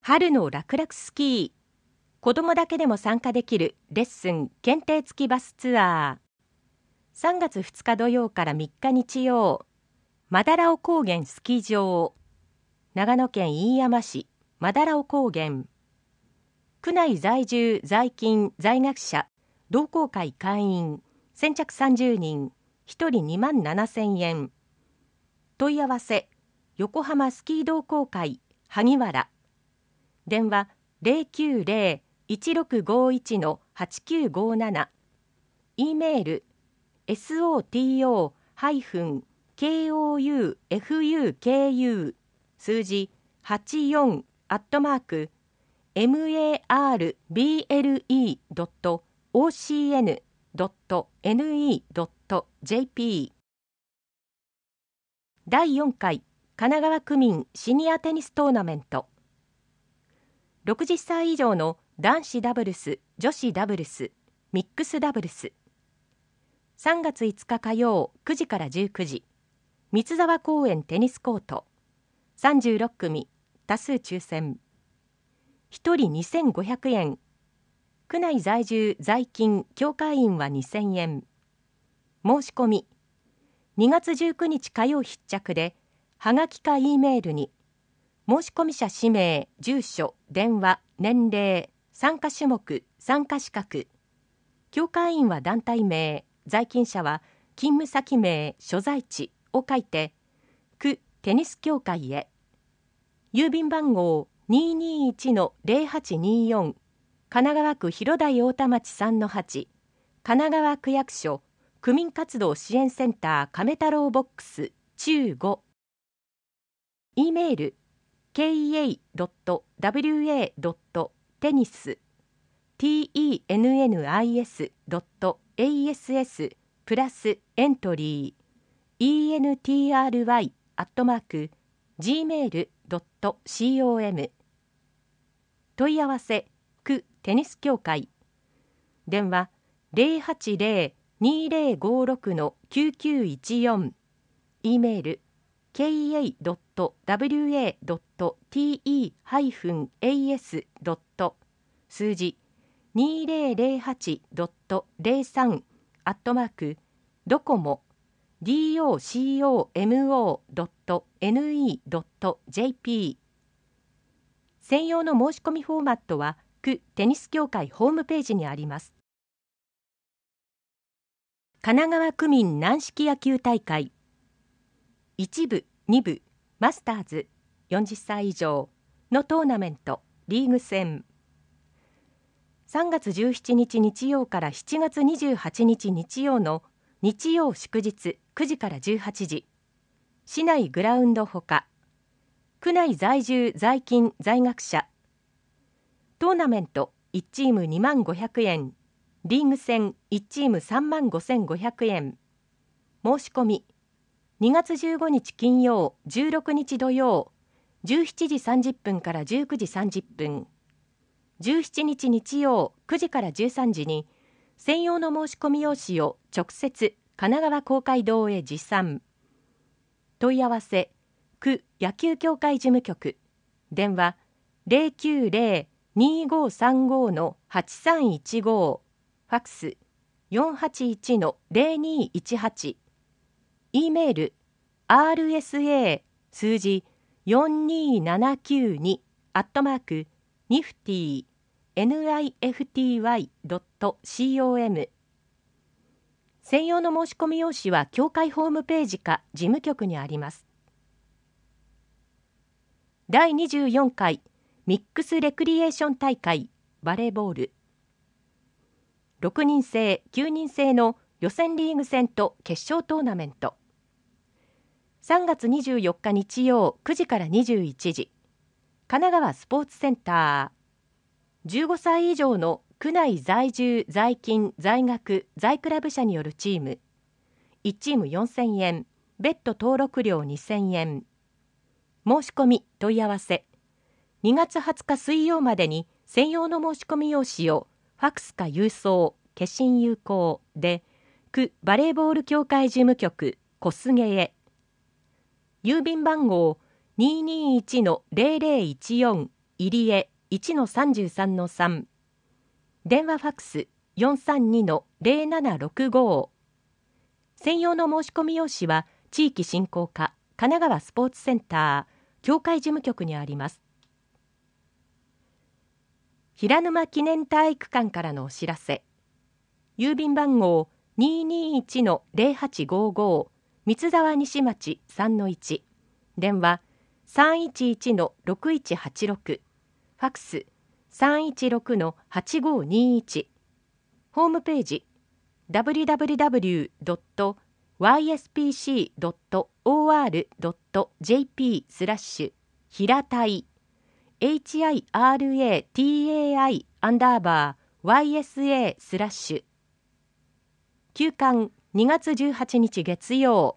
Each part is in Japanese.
春の楽々スキー、子どもだけでも参加できるレッスン検定付きバスツアー。3月2日土曜から3日日曜、マダラオ高原スキー場、長野県飯山市マダラオ高原。区内在住在勤在学者同好会会員先着30人、1人27,000円。問い合わせ横浜スキー同好会萩原、電話 090-1651-8957、 E メール soto-koufuku 数字84 marble.ocn.ne.jp。 第4回神奈川区民シニアテニストーナメント。60歳以上の男子ダブルス、女子ダブルス、ミックスダブルス。3月5日火曜9時から19時、三沢公園テニスコート。36組、多数抽選。1人2500円。区内在住在勤協会員は2000円。申し込み2月19日火曜必着で、はがきか E メールに申し込み者氏名、住所、電話、年齢、参加種目、参加資格、協会員は団体名、在勤者は勤務先名、所在地を書いて、区テニス協会へ。郵便番号 221-0824、 神奈川区広大太田町 3-8、 神奈川区役所区民活動支援センター亀太郎ボックス中5。 E メール kea.tennis.ass プラスエントリー entry@gmail.com。 問い合わせ区テニス協会、電話 080-2056-9914、 E メール kea.wa.te-as. 数字 2008.03 ドコモ docomo.ne.jp。 専用の申し込みフォーマットは区テニス協会ホームページにあります。神奈川区民軟式野球大会1部、2部、マスターズ40歳以上のトーナメントリーグ戦。3月17日日曜から7月28日日曜の日曜祝日9時から18時、市内グラウンドほか、区内在住在勤在学者。トーナメント1チーム25,000円、リーグ戦1チーム35,500円。申し込み2月15日金曜16日土曜17時30分から19時30分、17日日曜9時から13時に専用の申し込み用紙を直接神奈川公会堂へ持参。問い合わせ区野球協会事務局、電話 090-2535-8315、 ファックス 481-0218、 E メール rsa 数字42792@nifty.com。 専用の申し込み用紙は協会ホームページか事務局にあります。第24回ミックスレクリエーション大会バレーボール、6人制9人制の予選リーグ戦と決勝トーナメント。3月24日日曜9時から21時、神奈川スポーツセンター。15歳以上の区内在住在勤在学在クラブ社によるチーム。1チーム4000円、別途登録料2000円。申し込み問い合わせ2月20日水曜までに専用の申し込み用紙をファックスか郵送、消印有効で区バレーボール協会事務局小菅へ。郵便番号 221-0014、 入江 1-33-3、電話ファックス 432-0765。専用の申し込み用紙は地域振興課神奈川スポーツセンター協会事務局にあります。平沼記念体育館からのお知らせ。郵便番号 221-0855 三沢西町 3-1、電話 311-6186、ファックス 316-8521、ホームページ www.yspc.or.jp 平隊 HIRATAI_YSA 休館2月18日月曜。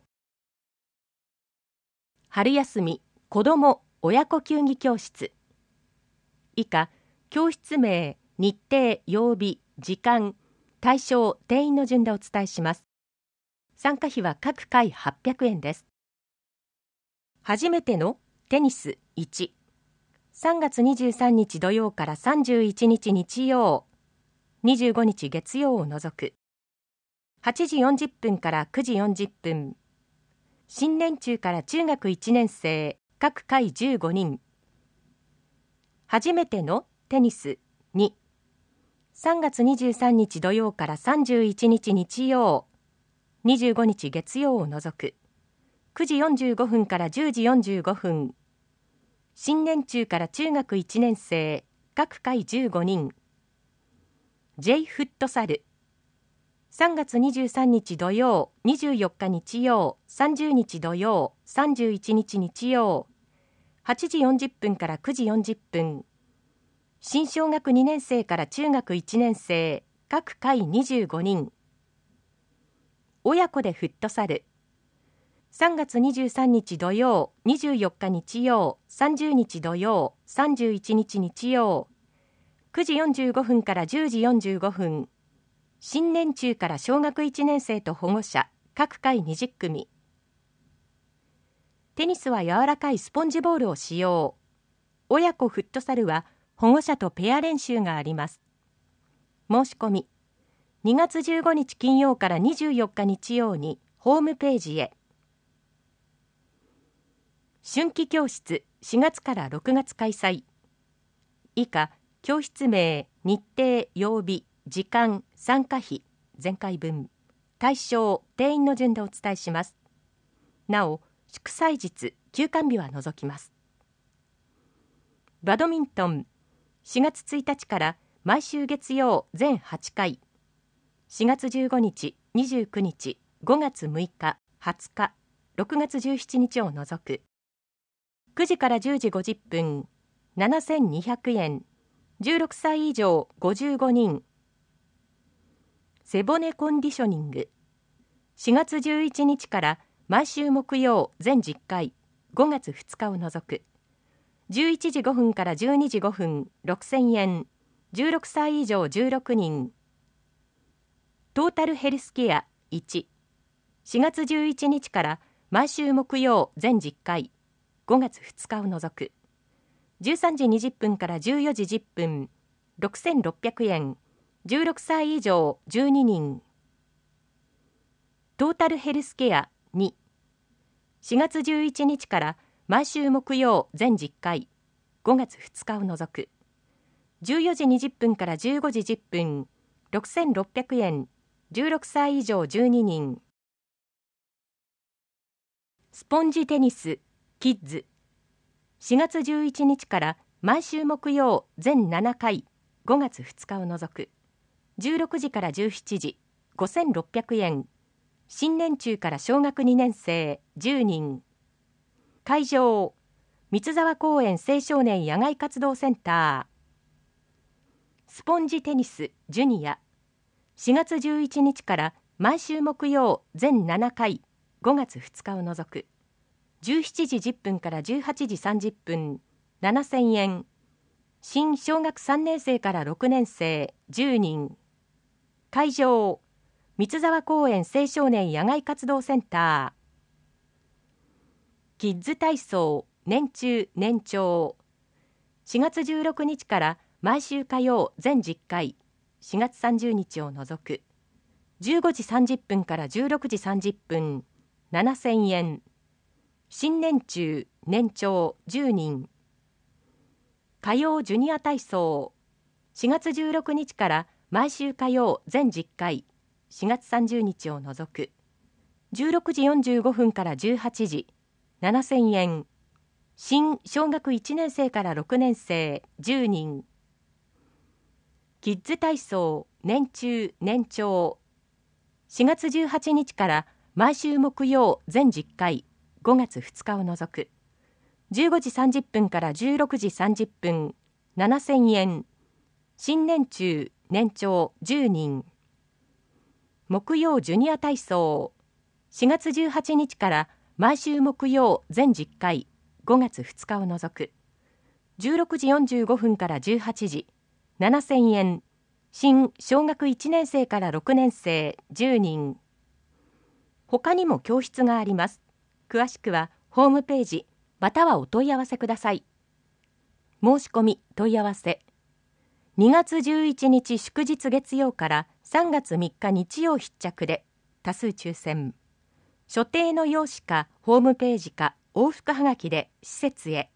春休み子ども親子球技教室。以下、教室名、日程、曜日、時間、対象、定員の順でお伝えします。参加費は各回800円です。初めてのテニス1、3月23日土曜から31日日曜、25日月曜を除く。8時40分から9時40分。新年中から中学1年生、各回15人。初めてのテニス2、3月23日土曜から31日日曜、25日月曜を除く。9時45分から10時45分。新年中から中学1年生、各回15人。J フットサル。3月23日土曜、24日日曜、30日土曜、31日日曜、8時40分から9時40分。新小学2年生から中学1年生、各回25人。親子でフットサル。3月23日土曜、24日日曜、30日土曜、31日日曜、9時45分から10時45分。新年中から小学1年生と保護者、各回20組。テニスは柔らかいスポンジボールを使用。親子フットサルは保護者とペア練習があります。申し込み。2月15日金曜から24日日曜にホームページへ。春季教室4月から6月開催。以下、教室名、日程、曜日、時間、参加費、前回分、対象、定員の順でお伝えします。なお、祝祭日、休館日は除きます。バドミントン、4月1日から毎週月曜全8回、4月15日、29日、5月6日、20日、6月17日を除く。9時から10時50分、7200円、16歳以上55人。背骨コンディショニング。4月11日から毎週木曜全10回、5月2日を除く。11時5分から12時5分、6000円。16歳以上16人。トータルヘルスケア1。4月11日から毎週木曜全10回、5月2日を除く。13時20分から14時10分、6600円。16歳以上12人。トータルヘルスケア2。4月11日から毎週木曜全10回、5月2日を除く。14時20分から15時10分、6600円。16歳以上12人。スポンジテニスキッズ。4月11日から毎週木曜全7回、5月2日を除く。16時から17時、5600円。新年中から小学2年生10人。会場、三沢公園青少年野外活動センター。スポンジテニスジュニア。4月11日から毎週木曜全7回、5月2日を除く。17時10分から18時30分、7000円。新小学3年生から6年生10人。会場、三沢公園青少年野外活動センター。キッズ体操年中年長。 4月16日から毎週火曜全10回、4月30日を除く。15時30分から16時30分、7000円。新年中、年長10人。火曜ジュニア体操。4月16日から毎週火曜全10回、4月30日を除く。16時45分から18時、7000円。新小学1年生から6年生10人。キッズ体操年中年長。4月18日から毎週木曜全10回、5月2日を除く。15時30分から16時30分、7000円。新年中年長10人。木曜ジュニア体操。4月18日から毎週木曜全10回、5月2日を除く。16時45分から18時、7000円。新小学1年生から6年生10人。他にも教室があります。詳しくはホームページまたはお問い合わせください。申し込み問い合わせ。2月11日祝日月曜から3月3日日曜必着で多数抽選。所定の用紙かホームページか往復はがきで施設へ。